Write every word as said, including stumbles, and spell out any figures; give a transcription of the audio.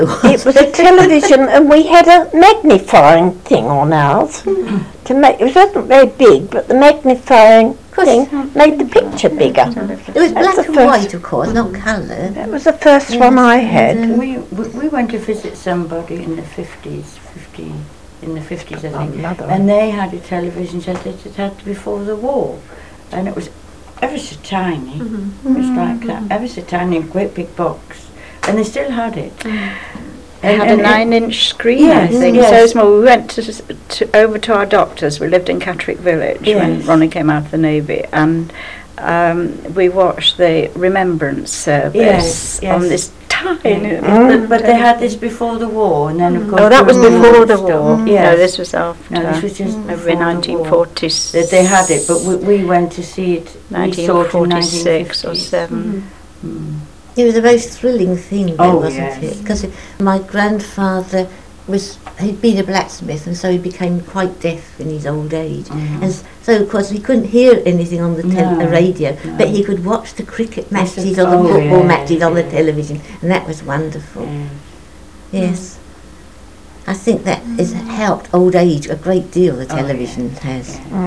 It was a television, and we had a magnifying thing on ours to make. It wasn't very big, but the magnifying thing made the picture bigger. It was black and white, of course, not colour. That was the first one I had. We we went to visit somebody in the fifties, fifty in the fifties, I think, and they had a television set that it had before the war, and it was ever so tiny. Mm-hmm. It was like that, ever so tiny, great big box, and they still had it. It had a nine-inch screen, yes, I think, yes. so small. We went to, to over to our doctors. We lived in Catterick Village Yes. when Ronnie came out of the Navy, and um, we watched the Remembrance service Yes, yes. on this tiny. Yeah. But, but they had this before the war, and then of course. Oh, that was during before the stuff. war. Yes. No, this was after. No, this was just Maybe before nineteen the forties. war. That they had it, but we, we went to see it. nineteen we saw it in forty-six or nineteen fifties. seven. Mm. It was a very thrilling thing, though, Oh, wasn't yes. it? Because my grandfather was, he'd been a blacksmith, and so he became quite deaf in his old age. Mhm. And s- so, of course, he couldn't hear anything on the, tel- No, the radio, no. but he could watch the cricket Yes, matches of- or the oh, football yes, matches on the yes. television, and that was wonderful. Yeah. Yes. I think that has helped old age a great deal, the Oh, television yes, has. yeah.